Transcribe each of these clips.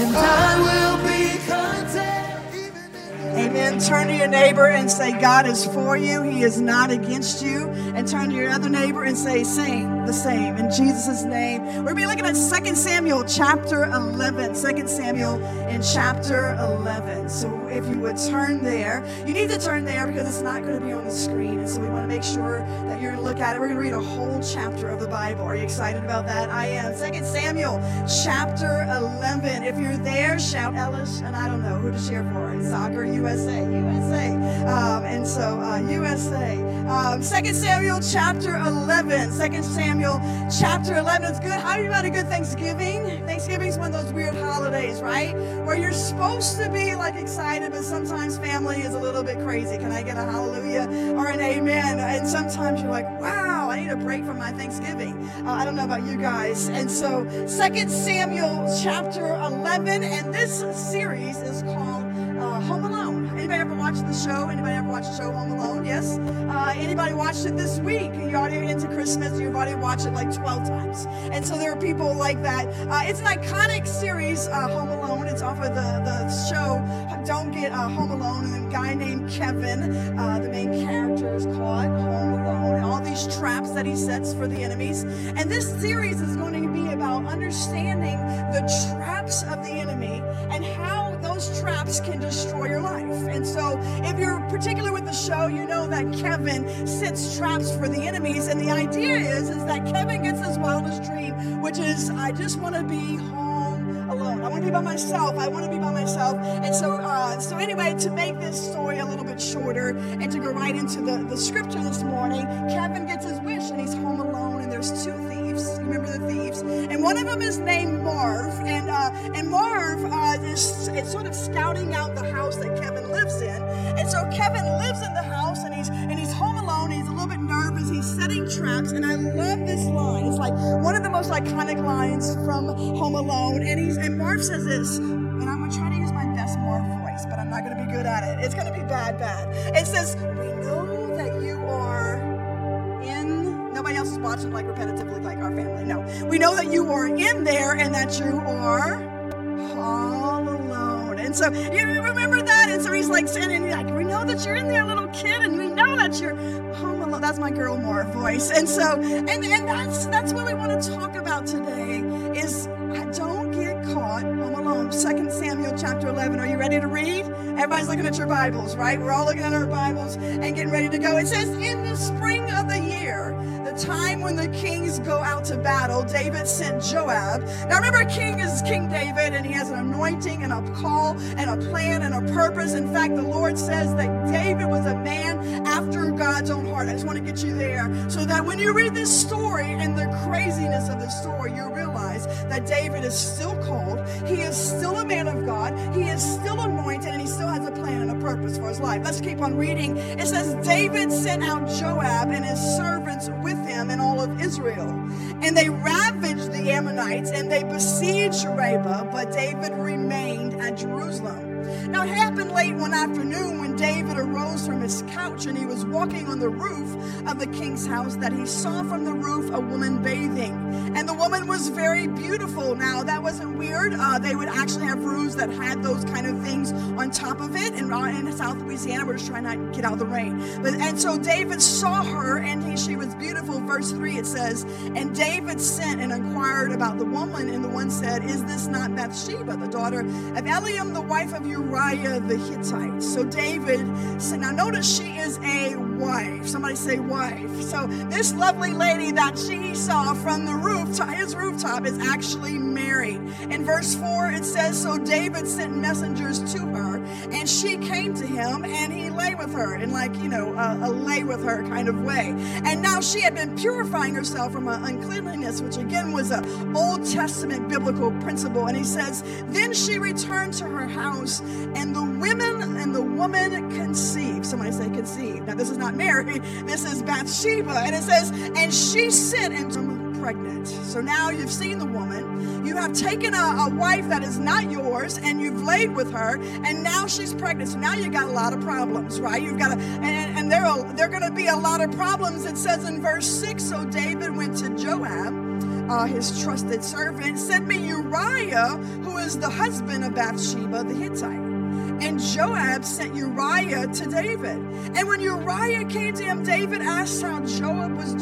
and I will be content. Amen. Turn to your neighbor and say, God is for you. He is not against you. And turn to your other neighbor and say, same, the same. In Jesus' name. We're going to be looking at 2 Samuel chapter 11. 2 Samuel in chapter 11. So if you would turn there, you need to turn there because it's not going to be on the screen. And so we want to make sure that you're going to look at it. We're going to read a whole chapter of the Bible. Are you excited about that? I am. 2 Samuel chapter 11. If you're there, shout Ellis. And I don't know who to cheer for. Soccer, USA. And so USA. 2 Samuel chapter 11. 2 Samuel chapter 11. It's good. How you had a good Thanksgiving? Thanksgiving is one of those weird holidays, right? Where you're supposed to be like excited, but sometimes family is a little bit crazy. Can I get a hallelujah or an amen? And sometimes you're like, wow, I need a break from my Thanksgiving. I don't know about you guys. And so 2 Samuel chapter 11. And this series is called Home Alone. Anybody ever watched the show? Anybody ever watched the show Home Alone? Yes. Anybody watched it this week? You're already into Christmas. You've already watched it like 12 times. And so there are people like that. It's an iconic series, Home Alone. It's off of the show Don't Get Home Alone. And a guy named Kevin, the main character, is caught home alone. And all these traps that he sets for the enemies. And this series is going to be about understanding the traps of the enemy and how those traps can destroy your life. And so if you're particular with the show, you know that Kevin sets traps for the enemies. And the idea is that Kevin gets his wildest dream, which is, I just want to be home alone. I want to be by myself. I want to be by myself. And so anyway, to make this story a little bit shorter and to go right into the scripture this morning, Kevin gets his wish and he's home alone, and there's two thieves. You remember the thieves? And one of them is named Marv, and Marv is sort of scouting out the house that Kevin lives in. And so Kevin lives in the house, and he's home alone. He's a little bit nervous. He's setting traps, and I love this line. It's like one of the most iconic lines from Home Alone. And Marv says this, and I'm gonna try to use my best Marv voice, but I'm not gonna be good at it. It's gonna be bad. It says, "We know that you are in." Nobody else is watching like repetitively, like our family. No, we know that you are in there, and that you are all alone. And so you remember that? And so he's like saying, like, we know that you're in there, little kid, and we know that you're home alone. That's my girl Marv voice. And so, and that's what we want to talk about today is don't get caught home alone. 2 Samuel chapter 11. Are you ready to read? Everybody's looking at your Bibles, right? We're all looking at our Bibles and getting ready to go. It says, in the spring of the year, the time when the kings go out to battle, David sent Joab. Now remember, king is King David, and he has an anointing and a call and a plan and a purpose. In fact, the Lord says that David was a man after God's own heart. I just want to get you there so that when you read this story and the craziness of the story, you realize that David is still called. He is still a man of God. He is still anointed, and he still has a plan and a purpose for his life. Let's keep on reading. It says, David sent out Joab and his servants with him and all of Israel. And they ravaged the Ammonites, and they besieged Rabbah, but David remained at Jerusalem. Now it happened late one afternoon when David arose from his couch and he was walking on the roof of the king's house that he saw from the roof a woman bathing. And the woman was very beautiful. Now that wasn't weird. They would actually have roofs that had those kind of things on top of it. And in South Louisiana, we're just trying not to get out of the rain. And so David saw her, and she was beautiful. Verse 3, it says, and David sent and inquired about the woman, and the one said, is this not Bathsheba, the daughter of Eliam, the wife of Uriah the Hittite? So David said, now notice she is a wife. Somebody say wife. So this lovely lady that she saw from the rooftop, his rooftop, is actually married. In verse 4, it says, so David sent messengers to her, and she came to him, and he lay with her in a lay with her kind of way. And now she had been purifying herself from an uncleanliness, which again was an Old Testament biblical principle. And he says, then she returned to her house, and the woman conceived. Somebody say conceived. Now this is not Mary, this is Bathsheba. And it says, and she sent and pregnant. So now you've seen the woman, you have taken a wife that is not yours, and you've laid with her, and now she's pregnant. So now you got a lot of problems, right? You've got and there are going to be a lot of problems. It says in verse 6, so David went to Joab his trusted servant, send me Uriah, who is the husband of Bathsheba the Hittite. And Joab sent Uriah to David. And when Uriah came to him, David asked how Joab was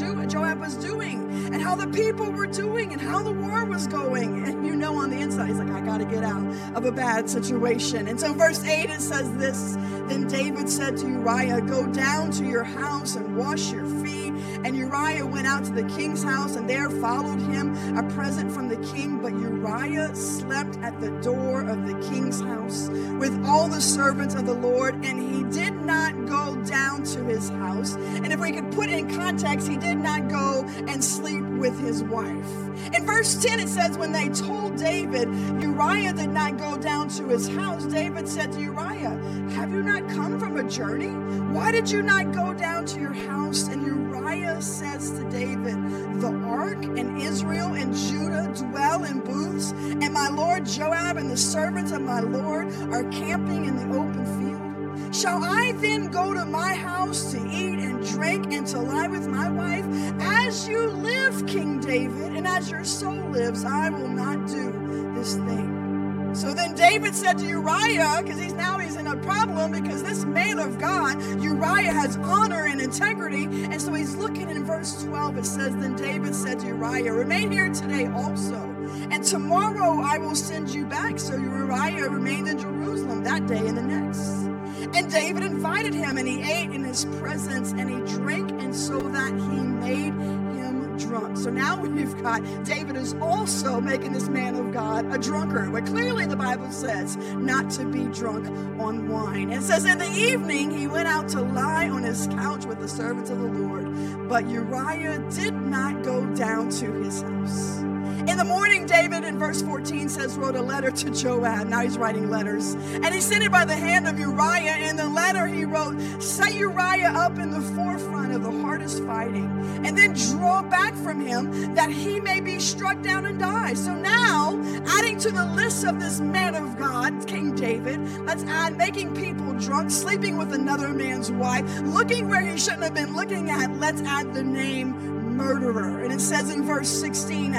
doing, and how the people were doing, and how the war was going. And you know, on the inside, he's like, I got to get out of a bad situation. And so verse 8, it says this: Then David said to Uriah, go down to your house and wash your feet. And Uriah went out to the king's house, and there followed him a present from the king. But Uriah slept at the door of the king's house with all the servants of the Lord, and he did not go down to his house. And if we could put in context, he did not go and sleep with his wife. In verse 10, it says, when they told David Uriah did not go down to his house, David said to Uriah, have you not come from a journey? Why did you not go down to your house? And Uriah says to David, the ark and Israel and Judah dwell in booths, and my lord Joab and the servants of my lord are camping in the open field. Shall I then go to my house to eat and drink and to lie with my wife? As you live, King David, and as your soul lives, I will not do this thing. So then David said to Uriah, because he's in a problem, because this man of God, Uriah, has honor and integrity. And so he's looking in verse 12. It says, then David said to Uriah, remain here today also, and tomorrow I will send you back. So Uriah remained in Jerusalem that day and the next. And David invited him, and he ate in his presence, and he drank, and so that he made him drunk. So now we've got David is also making this man of God a drunkard. But clearly the Bible says not to be drunk on wine. It says in the evening he went out to lie on his couch with the servants of the Lord. But Uriah did not go down to his house. In the morning, David, in verse 14, says, wrote a letter to Joab. Now he's writing letters. And he sent it by the hand of Uriah. In the letter he wrote, set Uriah up in the forefront of the hardest fighting, and then draw back from him that he may be struck down and die. So now, adding to the list of this man of God, King David, let's add making people drunk, sleeping with another man's wife, looking where he shouldn't have been looking at. Let's add the name murderer. And it says in verse 16,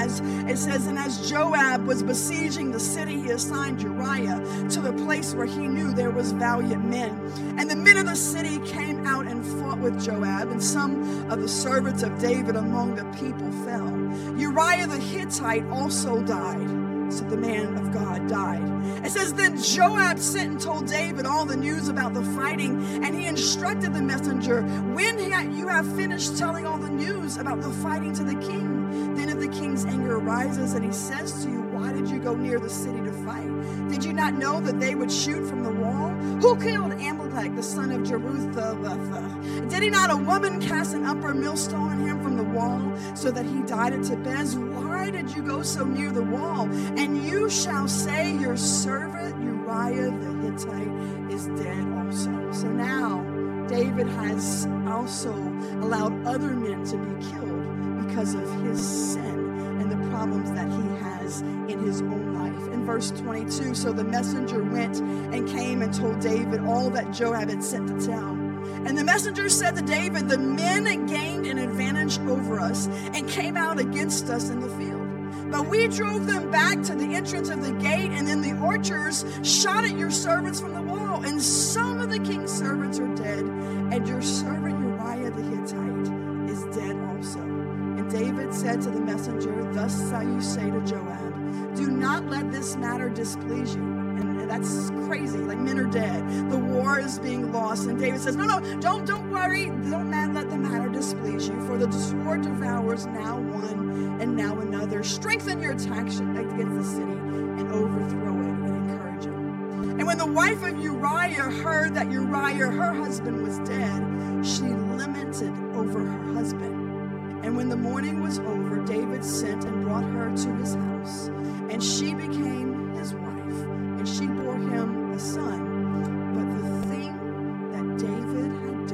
as Joab was besieging the city, he assigned Uriah to the place where he knew there was valiant men. And the men of the city came out and fought with Joab, and some of the servants of David among the people fell. Uriah the Hittite also died. So the man of God died. It says, then Joab sent and told David all the news about the fighting, and he instructed the messenger, when you have finished telling all the news about the fighting to the king, then if the king's anger arises and he says to you, why did you go near the city to fight? Did you not know that they would shoot from the wall? Who killed Amalek, the son of Jerubbethah? Did he not a woman cast an upper millstone on him from the wall so that he died at Tebez? Why did you go so near the wall? And you shall say your servant Uriah the Hittite is dead also. So now David has also allowed other men to be killed because of his sin and the problems that he has in his own life. In verse 22, so the messenger went and came and told David all that Joab had sent to tell. And the messenger said to David, the men gained an advantage over us and came out against us in the field. But we drove them back to the entrance of the gate, and then the archers shot at your servants from the wall. And some of the king's servants are dead, and your servant Uriah the Hittite is dead also. And David said to the messenger, thus shall you say to Joab, do not let this matter displease you. And that's crazy. Like, men are dead. The war is being lost. And David says, no, don't worry. Don't let the matter displease you. For the sword devours now one and now another. Strengthen your attack against the city and overthrow it and encourage it. And when the wife of Uriah heard that Uriah, her husband, was dead, she lamented over her husband. And when the morning was over, David sent and brought her to his house. And she became his wife. And she bore him a son. But the thing that David had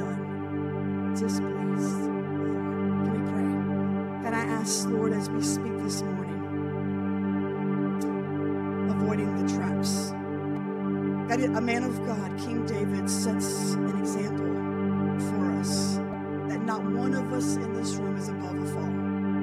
done displeased the Lord. Can we pray? And I ask, Lord, as we speak this morning, avoiding the traps. God, a man of God, King David, sets an example for us that not one of us in this room is above a fall.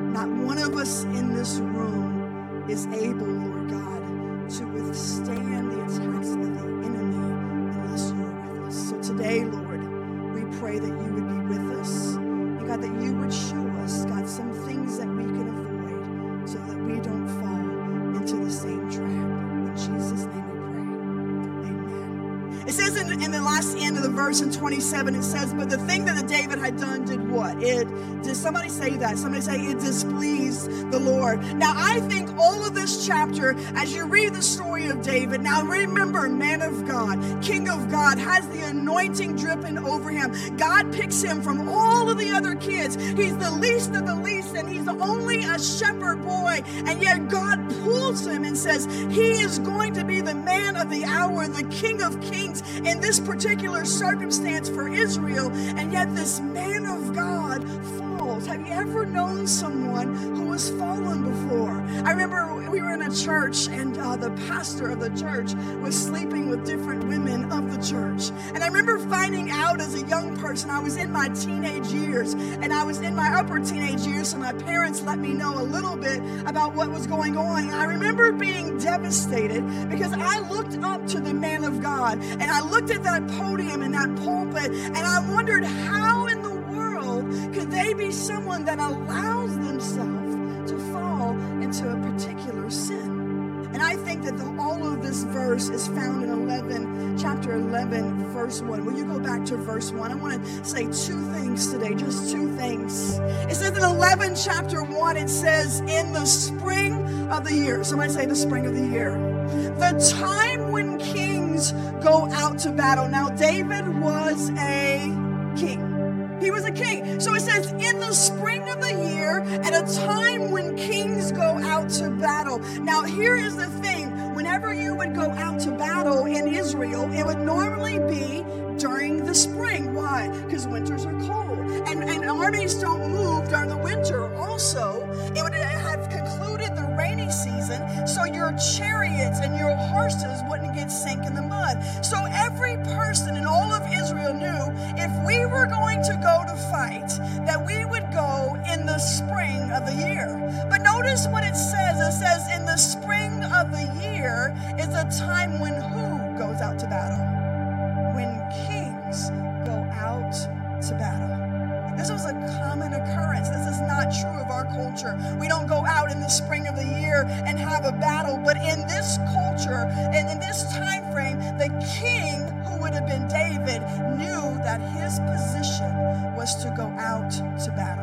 Not one of us in this room is able, Lord God, to withstand the attacks of the enemy unless you are with us. So today, Lord, we pray that you would be with us. And God, that you would show us, God, some things that we can avoid so that we don't fall into the same trap. In Jesus' name we pray. Amen. It says in the last end of the verse in 27, it says, but the thing that David had done did what? Did somebody say that? Somebody say it displeased the Lord. Now, I think all of this chapter, as you read the story of David, now remember, man of God, king of God, has the anointing dripping over him. God picks him from all of the other kids. He's the least of the least, and he's only a shepherd boy. And yet God pulls him and says, he is going to be the man of the hour, the king of kings in this particular circumstance for Israel. And yet this man of God falls. Have you ever known someone who has fallen before? I remember we were in a church, and the pastor of the church was sleeping with different women of the church. And I remember finding out as a young person, I was in my teenage years, and I was in my upper teenage years, so my parents let me know a little bit about what was going on. And I remember being devastated because I looked up to the man of God, and I looked at that podium and that pulpit, and I wondered how in the world could they be someone that allows themselves to fall into a particular sin. And I think that all of this verse is found in chapter 11, verse 1. Will you go back to verse 1? I want to say two things today, just two things. It says in 11, chapter 1, it says, in the spring of the year. Somebody say the spring of the year. The time when kings go out to battle. Now, David was a king. He was a king. So it says, in the spring of the year, at a time when kings go out to battle. Now, here is the thing. Whenever you would go out to battle in Israel, it would normally be during the spring. Why? Because winters are cold. And armies don't move during the winter. Also, it would have concluded the rainy season, so your chariots and your horses wouldn't get sink in the mud. So every person in all of Israel knew if we were going to go to fight, that we would go in the spring of the year. But notice what it says. It says in the spring of the year is a time when who goes out to battle? When kings go out to battle. This was a common occurrence. This is not true of our culture. We don't go out in the spring of the year and have a battle. But in this culture and in this time frame, the king, who would have been David, knew that his position was to go out to battle.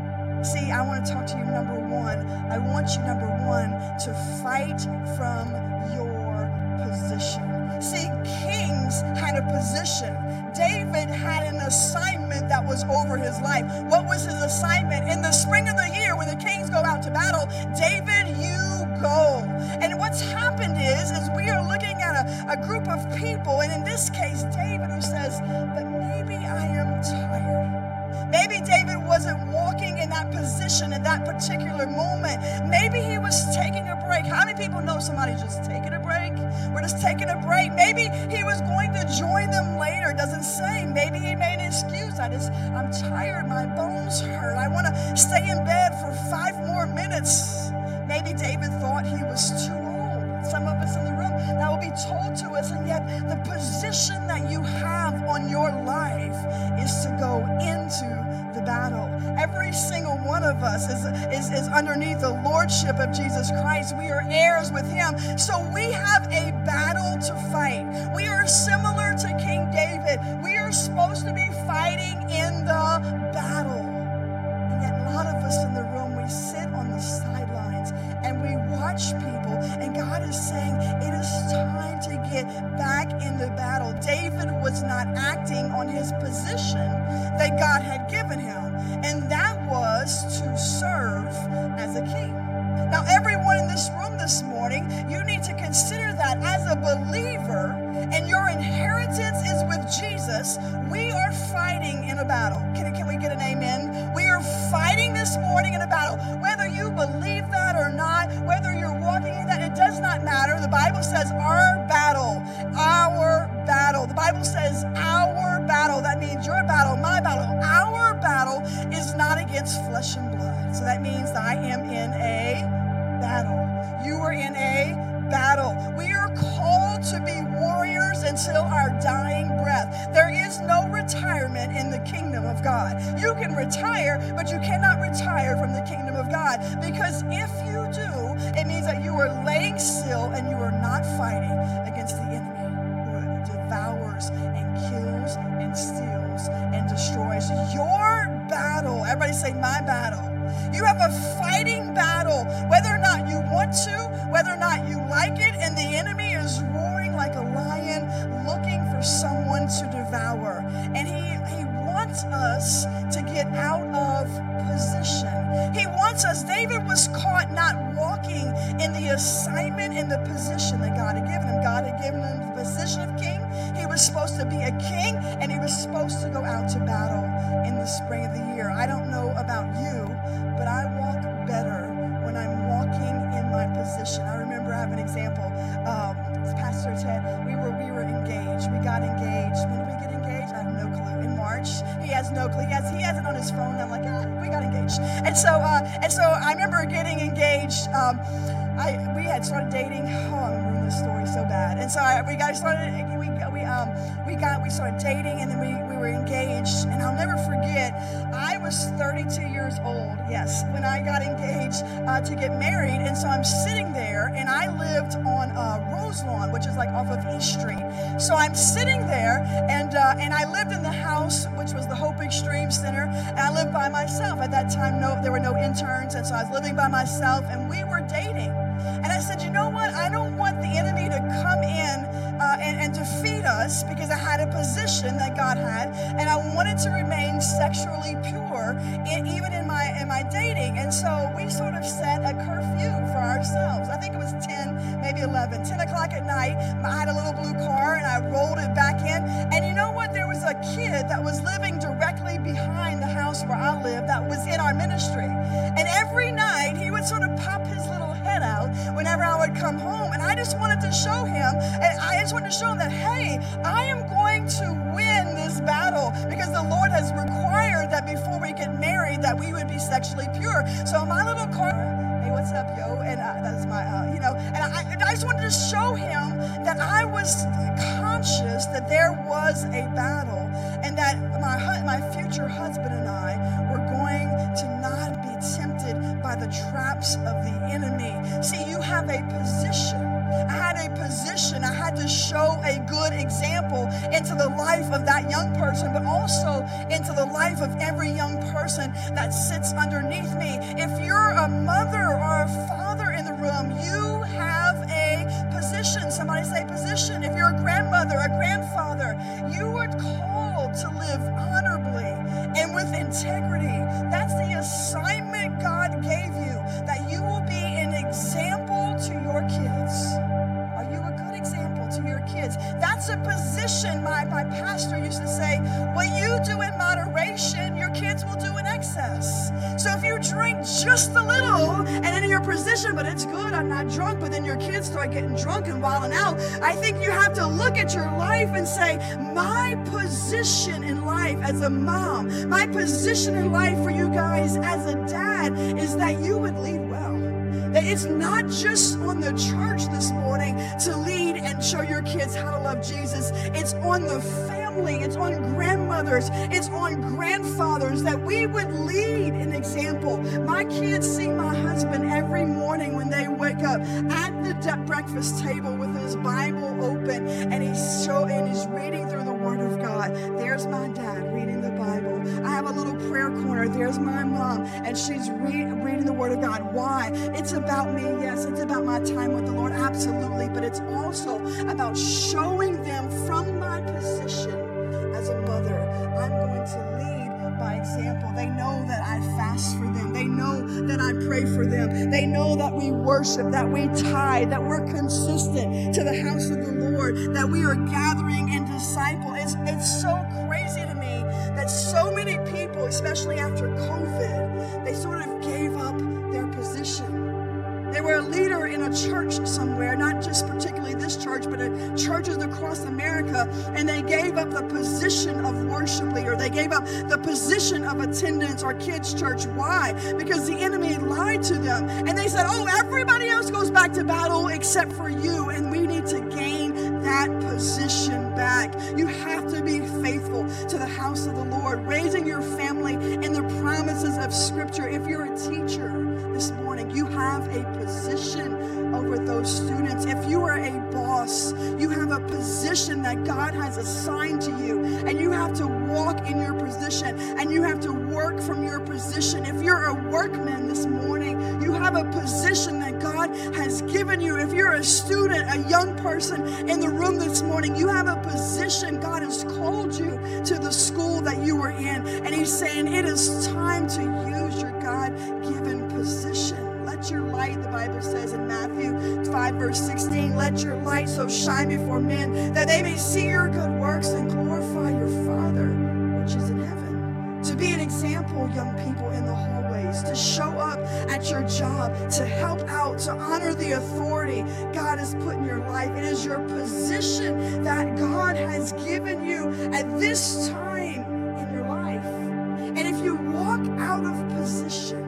See, I want to talk to you, number one. I want you, number one, to fight from your position. See, kings had a position. David had an assignment that was over his life. What was his assignment? In the spring of the year, when the kings go out to battle, David, you go. And what's happened is we are looking at a group of people, and in this case, David, who says, but maybe I am tired. Maybe David wasn't walking in that position at that particular moment. Maybe he was taking a break. How many people know somebody just taking a break? We're just taking a break. Maybe he was going to join them later. It doesn't say. Maybe he made an excuse. I'm tired. My bones hurt. I want to stay in bed for 5 more minutes. Maybe David thought he was too old. Some of us in the room, that will be told to us, and yet the position that you have on your life is to go into the battle. Every single one of us is underneath the lordship of Jesus Christ. We are heirs with him. So we have a battle to fight. We are similar to King David. We are supposed to be fighting in the battle. And yet a lot of us in the room, we sit on the sidelines and we watch people, and God is saying it is time to get back in the battle. David was not acting on his position that God had given him, and that was to serve as a king. Now, everyone in this room this morning, you need to consider that as a believer, and your inheritance is with Jesus, we are fighting in a battle. Can we get an amen? We are fighting this morning in a battle. Whether you believe that or not, whether you're walking in that, it does not matter. The Bible says our battle, our battle. The Bible says our battle. That means your battle, my battle. Our battle is not against against flesh and blood. So that means that I am in a battle. You are in a battle. We are called to be warriors until our dying breath. There is no retirement in the kingdom of God. You can retire, but you cannot retire from the kingdom of God, because if you do, it means that you are laying still and you are not fighting against the enemy who devours and kills and steals and destroys. Your battle, everybody say my battle. You have a fighting battle, whether or not you want to, whether or not you like it, and the enemy is roaring like a lion looking for someone to devour. And he wants us to get out of position. He wants us. David was caught not walking in the assignment and the position that God had given him. God had given him the position of king. He was supposed to be a king, and he was supposed to go out to battle in the spring of the year. I don't know about you, but I walk better when I'm walking in my position. I remember I have an example. Pastor Ted, we were engaged. We got engaged. When did we get engaged? I have no clue. In March. He has no clue. He has it on his phone. I'm like, we got engaged. And so I remember getting engaged. We had started dating. Oh, I'm gonna ruin this story so bad. And so we started dating, and then we were engaged. And I'll never forget, I was 32 years old, yes, when I got engaged to get married. And so I'm sitting there, and I lived on Roselawn, which is like off of East Street. So I'm sitting there, and I lived in the house, which was the Hope Extreme Center, and I lived by myself. At that time, there were no interns, and so I was living by myself, and we were dating. And I said, you know what? I don't want the enemy to come in and defeat us, because I had a position that God had, and I wanted to remain sexually pure even in my dating. And so we sort of set a curfew for ourselves. I think it was 10, maybe 11, 10 o'clock at night. I had a little blue car, and I rolled it back in. And you know what? There was a kid that was living directly behind the house where I lived that was in our ministry. And every night he would sort of pop his little head out whenever I would come home. And I just wanted to show him, that, hey, I am going to win this battle, because the Lord has required that before we get married that we would be sexually pure. So my little car, hey, what's up, yo? And that's my, and I just wanted to show him that I was conscious that there was a battle, and that my future husband and I were going to not be tempted by the traps of the enemy. See, you have a position. I had a position. I had to show a good example into the life of that young person, but also into the life of every young person that sits underneath me. If you're a mother or a father in the room, you have a position. Somebody say position. If you're a grandmother, a grandfather, you are called to live honorably and with integrity. That's the assignment God gave you, that you will be an example to your kids. Are you a good example to your kids? That's a position. My pastor used to say, what you do in moderation, your kids will do in excess. So if you drink just a little and in your position, but it's good, I'm not drunk, but then your kids start getting drunk and wilding out, I think you have to look at your life and say, my position in life as a mom, my position in life for you guys as a dad is that you would lead well. That it's not just on the church this morning to lead and show your kids how to love Jesus. It's on the family. It's on grandmothers. It's on grandfathers, that we would lead an example. My kids see my husband every morning when they wake up at the breakfast table with his Bible open, and he's reading through the Word of God. There's my dad reading the Bible. I have a little prayer corner. There's my mom, and she's reading the Word of God. Why? It's about me, yes. It's about my time with the Lord, absolutely. But it's also about showing them from my position as a mother, I'm going to lead by example. They know that I fast for them. They know that I pray for them. They know that we worship, that we tithe, that we're consistent to the house of the Lord, that we are gathering and disciple. It's so crazy to me that so many people, especially after COVID, they sort of gave up their position. They were a leader in a church somewhere, not just particularly this church, but churches across America. And they gave up the position of worship leader. They gave up the position of attendance or kids' church. Why? Because the enemy lied to them. And they said, oh, everybody else goes back to battle except for you. And we need to gain that position back. You have to be faithful to the house of the Lord, raising your family in the promises of Scripture. If you're a teacher this morning, you have a position over those students. If you are a boss, you have a position that God has assigned to you, and you have to walk in your position, and you have to work from your position. If you're a workman this morning, you have a position that God has given you. If you're a student, a young person in the room this morning, you have a position. God has called you to the school that you were in, and He's saying it is time to use your God-given position. Let your light, the Bible says in Matthew 5, verse 16, let your light so shine before men that they may see your good works and glorify your Father which is in heaven. To be an example, young people, in the hallways, to show up at your job, to help out, to honor the authority God has put in your life. It is your position that God has given you at this time in your life. And if you walk out of position,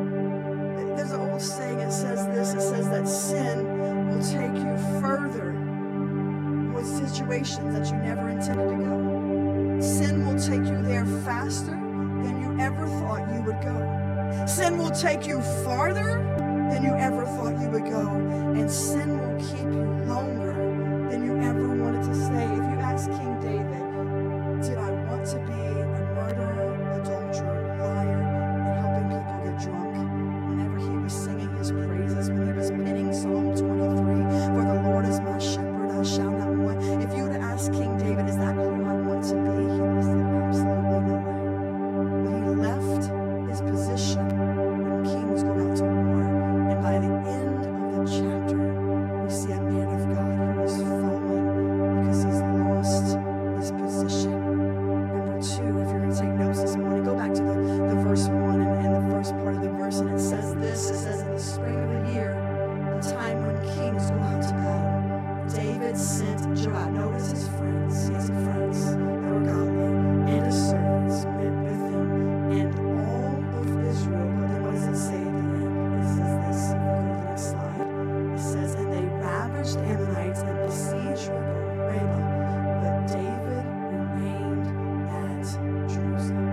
there's an old saying, it says this, it says that sin will take you further with situations that you never intended to go. Sin will take you there faster than you ever thought you would go. Sin will take you farther than you ever thought you would go. And sin will keep you longer than you ever wanted to stay. If you ask King David, did I want to be a murderer, adulterer, liar, and helping people get drunk? Whenever he was singing his praises, when he was penning Psalm 23, for the Lord is my shepherd, I shall not want. If you were to ask King David, is that who I want to be? He would have said, absolutely no way. But he left his position when kings go out to war. And by the end of the chapter, we see a man of God who is fallen because he's lost his position. Number 2, if you're going to take notes this morning, go back to the verse 1 and the first part of the verse, and it says this, it says, in the spring of the year, the time when kings go out to battle, David sent Joab. Notice his friends, he has friends that were godly, and his servants went with him, and all of Israel. But then what does it say at the end? It says this, if you go to the next slide. It says, and they ravaged the Ammonites and besieged Rabbah, but David remained at Jerusalem.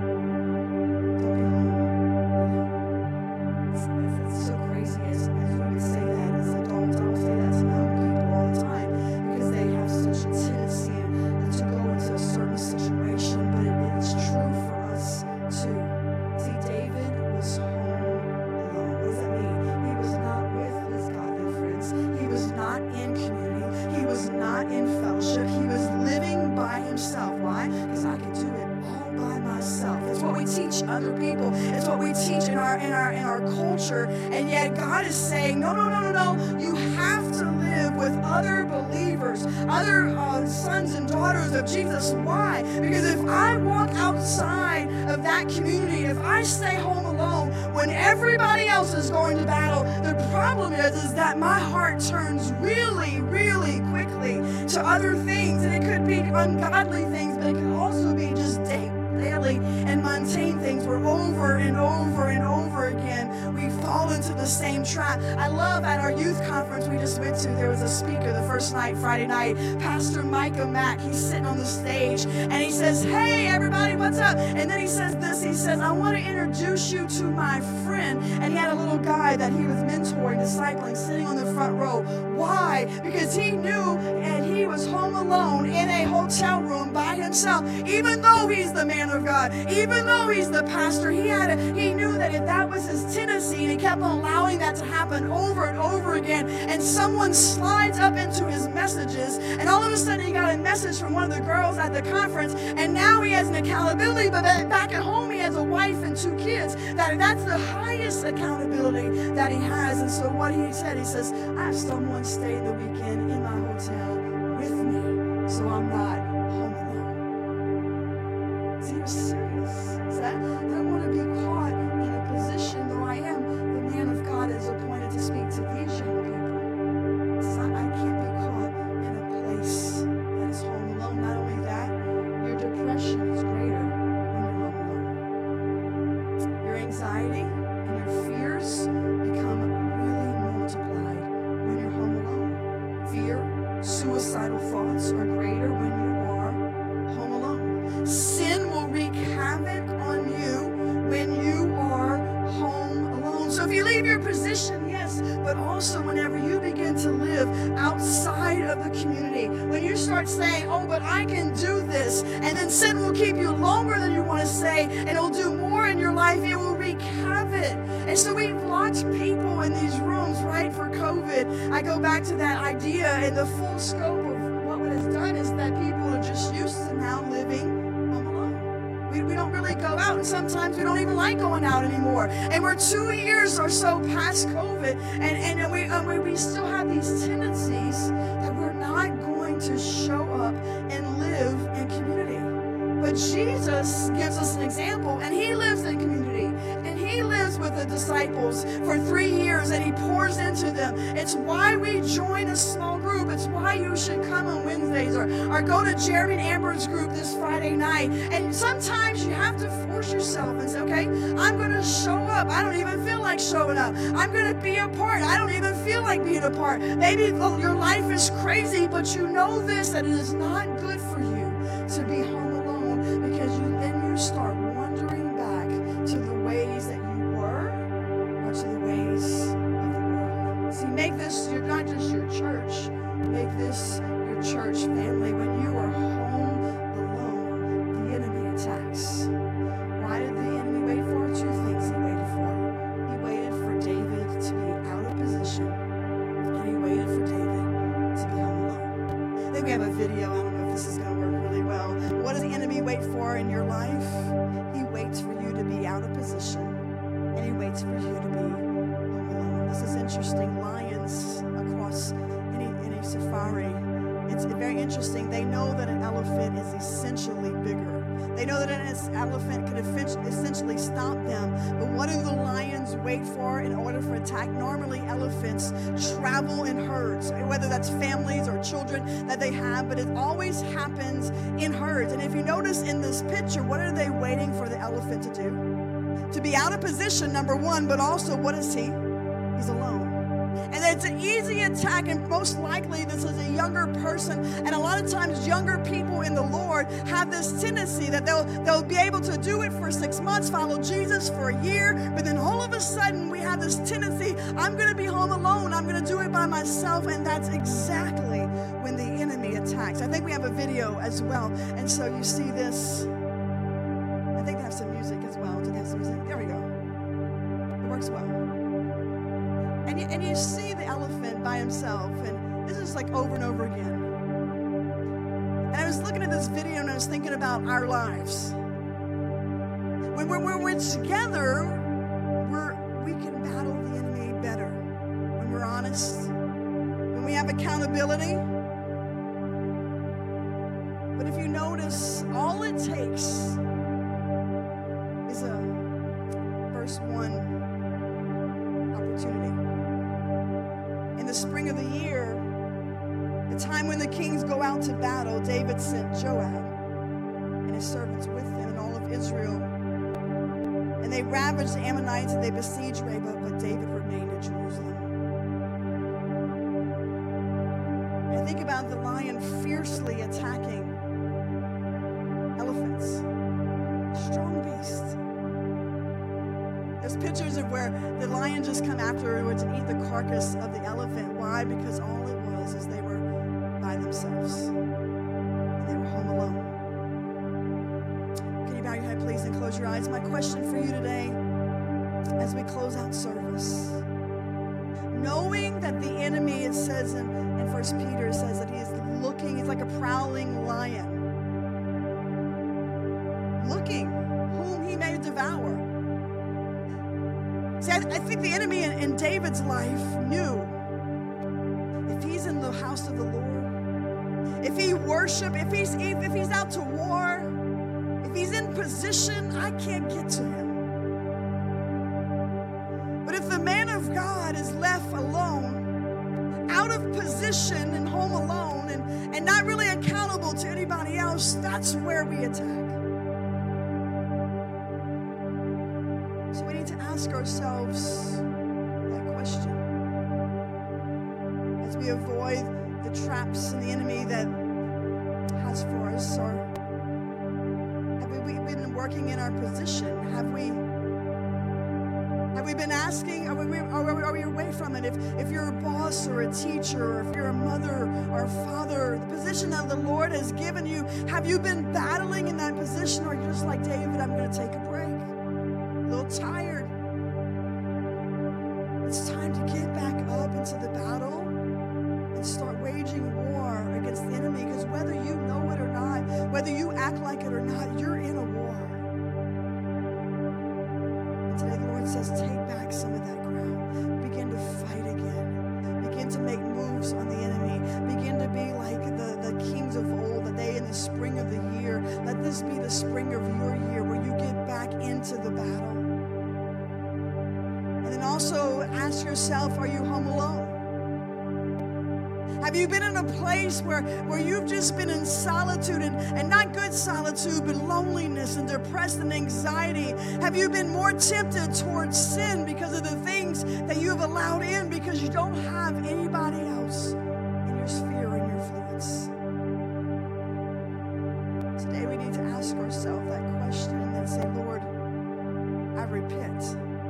Don't be alone. It's so crazy as we would say that as adults. I would say that to young people all the time because they have such a tendency to go into a certain situation, but it's true for us too. See, David was home alone. What does that mean? He was not with his godly friends. He was not in community. He was not in fellowship. He was living by himself. Why? Because I could do it all by myself. It's what we teach other people. It's what we teach in our culture. And yet God is saying, no. You have to live with other believers, other sons and daughters of Jesus. Why? Because if I walk outside of that community, if I stay home alone when everybody else is going to battle, the problem is that my heart turns really, really quickly to other things. And it could be ungodly things, but it could also be just daily and mundane things where over and over and over again we fall into the same trap. I love at our youth conference we just went to, there was a speaker the first night, Friday night, Pastor Micah Mack. He's sitting on the stage and he says, hey everybody, what's up? And then he says this, he says, I want to introduce you to my friend. And he had a little guy that he was mentoring, discipling, sitting on the front row. Why? Because he knew and he was home alone in a hotel room by himself. Even though he's the man of God, even though he's the pastor, he knew that if that was his tendency and he kept on allowing that to happen over and over again, and someone slides up into his messages, and all of a sudden he got a message from one of the girls at the conference, and now he has an accountability, but then back at home he has a wife and 2 kids. That's the highest accountability that he has. And so what he said, he says, I have someone stay the weekend in my hotel with me, so I'm not home alone. See, he was serious. He said, I don't want to be caught in a position, though I am the man of God is appointed to speak to these suicidal thoughts are greater when you are home alone. Sin will wreak havoc on you when you are home alone. So if you leave your position, yes, but also whenever you begin to live outside of the community, when you start saying, oh, but I can do this, and then sin will keep you longer than you want to say, and it'll do more in your life, it will wreak havoc. And so we've locked people in these rooms, right, for COVID. I go back to that idea, and the full scope of what it has done is that people are just used to now living home alone. We don't really go out, and sometimes we don't even like going out anymore. And we're 2 years or so past COVID, and we still have these tendencies that we're not going to show up and live in community. But Jesus gives us an example, and he lives in community, and he lives with the disciples for 3 years, and he pours into them. It's why we join a small group. It's why you should come on Wednesdays or go to Jeremy and Amber's group this Friday night. And sometimes you have to force yourself and say, okay, I'm going to show up. I don't even feel like showing up. I'm going to be a part. I don't even feel like being a part. Maybe your life is crazy, but you know this, that it is not good for you to be home alone, because then you start wandering back to the ways that you were or to the ways of the world. See, make this not just your church, make this your church family. When you are home alone, the enemy attacks. Why did the enemy wait for? 2 things he waited for. He waited for David to be out of position, and he waited for David to be home alone. I think we have a video. I don't know if this is going to work really well. What does the enemy wait for in your life? He waits for you to be out of position, and he waits for you to be home alone. This is interesting. Lions across any safari, it's very interesting. They know that an elephant is essentially bigger. They know that an elephant could essentially stop them. But what do the lions wait for in order for attack? Normally, elephants travel in herds, whether that's families or children that they have, but it always happens in herds. And if you notice in this picture, what are they waiting for the elephant to do? To be out of position, number one, but also what is he? He's alone. And it's an easy attack, and most likely this is a younger person. And a lot of times younger people in the Lord have this tendency that they'll be able to do it for 6 months, follow Jesus for a year, but then all of a sudden we have this tendency, I'm going to be home alone, I'm going to do it by myself, and that's exactly when the enemy attacks. I think we have a video as well, and so you see this. I think they have some music as well. Do they have some music? There we go. It works well. And you see the elephant by himself, and this is like over and over again. And I was looking at this video, and I was thinking about our lives. When we're together, we can battle the enemy better. When we're honest, when we have accountability. But if you notice, all it takes is a verse 1 opportunity. In the spring of the year, the time when the kings go out to battle, David sent Joab and his servants with him and all of Israel. And they ravaged the Ammonites and they besieged Rabbah, but David remained in Jerusalem. And I think about the lion fiercely attacking elephants. Strong beast. There's pictures of where the lion just come afterwards and eat the carcass of the elephant. Why? Because all it was is they were by themselves. And they were home alone. Can you bow your head, please, and close your eyes? My question for you today, as we close out service, knowing that the enemy, it says in 1 Peter, it says that he is looking, he's like a prowling lion, looking whom he may devour. See, I think the enemy in David's life knew if he's in the house of the Lord, if he worship, if he's out to war, if he's in position, I can't get to him. But if the man of God is left alone, out of position and home alone, and not really accountable to anybody else, that's where we attack. So we need to ask ourselves that question as we avoid the traps and the enemy that has for us? Or have we been working in our position? Have we been asking? Are we away from it? If you're a boss or a teacher, or if you're a mother or a father, the position that the Lord has given you, have you been battling in that position, or are you just like David, I'm going to take a break, a little tired? It's time to get back up into the battle and start waging war against the enemy, because whether you know it or not, whether you act like it or not, you're in a war. And today the Lord says, take back some of that ground. Begin to fight again. Begin to make moves on the enemy. Begin to be like the kings of old, that they in the spring of the year. Let this be the spring of your year where you get back into the battle. And then also ask yourself, are you home alone? Have you been in a place where you've just been in solitude, and not good solitude, but loneliness and depressed and anxiety? Have you been more tempted towards sin because of the things that you have allowed in, because you don't have anybody else in your sphere and your influence? Today we need to ask ourselves that question and then say, Lord, I repent.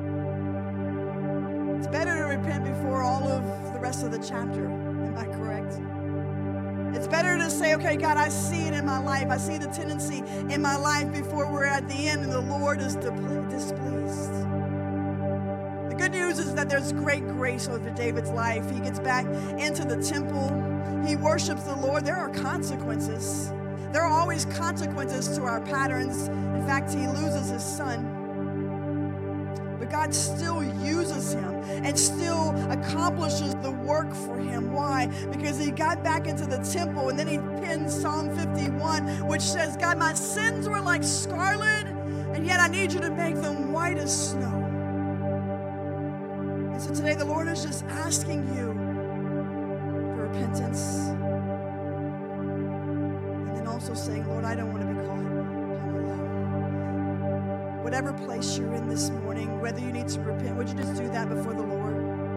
It's better to repent before all of the rest of the chapter. Am I correct? It's better to say, okay, God, I see it in my life. I see the tendency in my life before we're at the end and the Lord is displeased. The good news is that there's great grace over David's life. He gets back into the temple. He worships the Lord. There are consequences. There are always consequences to our patterns. In fact, he loses his son. But God still uses him and still accomplishes the work for him. Why? Because he got back into the temple, and then he penned Psalm 51, which says, God, my sins were like scarlet, and yet I need you to make them white as snow. And so today the Lord is just asking you for repentance. And then also saying, Lord, I don't want to be caught home alone. Whatever place you're in this morning, whether you need to repent, would you just do that before the Lord?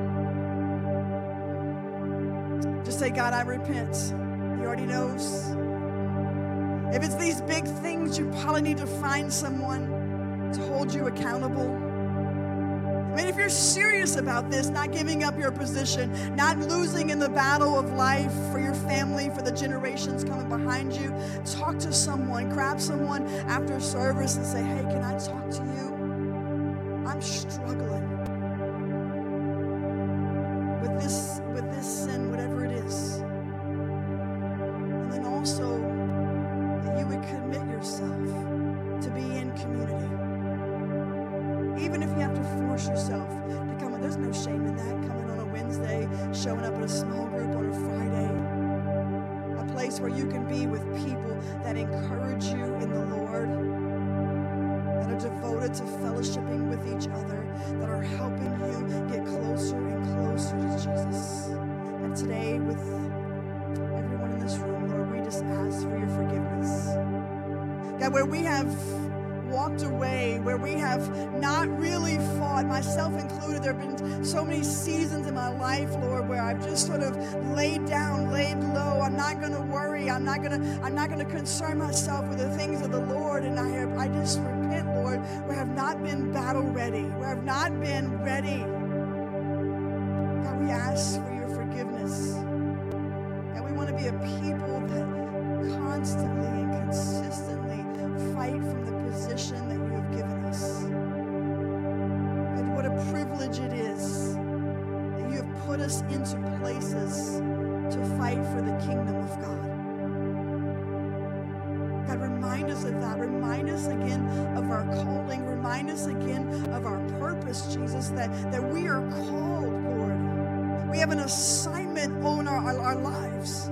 Just say, God, I repent. He already knows. If it's these big things, you probably need to find someone to hold you accountable. I mean, if you're serious about this, not giving up your position, not losing in the battle of life for your family, for the generations coming behind you, talk to someone, grab someone after service and say, hey, can I talk to you? I'm struggling with this sin, whatever it is. And then also that you would commit yourself to be in community. Even if you have to force yourself to come, there's no shame in that, coming on a Wednesday, showing up at a small group on a Friday. A place where you can be with people that encourage you in the Lord, that are devoted to fellowshipping with each other, that are helping you get closer and closer to Jesus. And today, with everyone in this room, Lord, we just ask for your forgiveness. God, where we have walked away, where we have not really fought, myself included, there have been so many seasons in my life, Lord, where I've just sort of laid down, laid low. I'm not going to worry. I'm not going to concern myself with the things of the Lord. And I just repent, Lord, where I have not been battle ready, where I have not been ready. God, we ask for your forgiveness. God, we want to be a people that constantly and consistently fight from the position that you have given us. And what a privilege it is that you have put us into places to fight for the kingdom of God. God, remind us of that. Remind us again of our calling. Remind us again of our purpose, Jesus, that we are called, Lord. We have an assignment on our lives.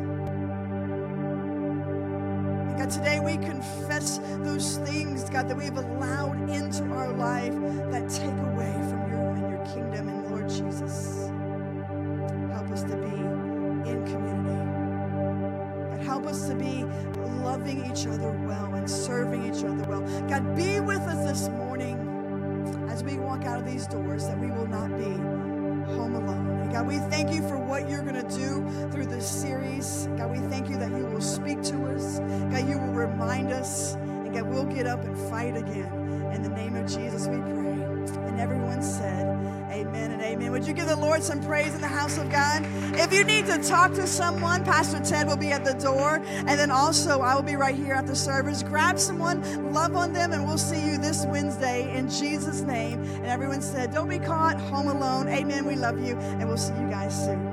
God, today we confess those things, God, that we have allowed into our life that take away from you and your kingdom. And Lord Jesus, help us to be in community. God, help us to be loving each other well and serving each other well. God, be with us this morning as we walk out of these doors, that we will not be home alone. And God, God, we thank you for what you're going to do through this series. God, we thank you that you will speak to us. God, you will remind us. And God, we'll get up and fight again. In the name of Jesus, we pray. And everyone said, amen and amen. Would you give the Lord some praise in the house of God? If you need to talk to someone, Pastor Ted will be at the door. And then also, I will be right here at the service. Grab someone, love on them, and we'll see you this Wednesday in Jesus' name. And everyone said, don't be caught home alone. Amen. We love you, and we'll see you guys soon.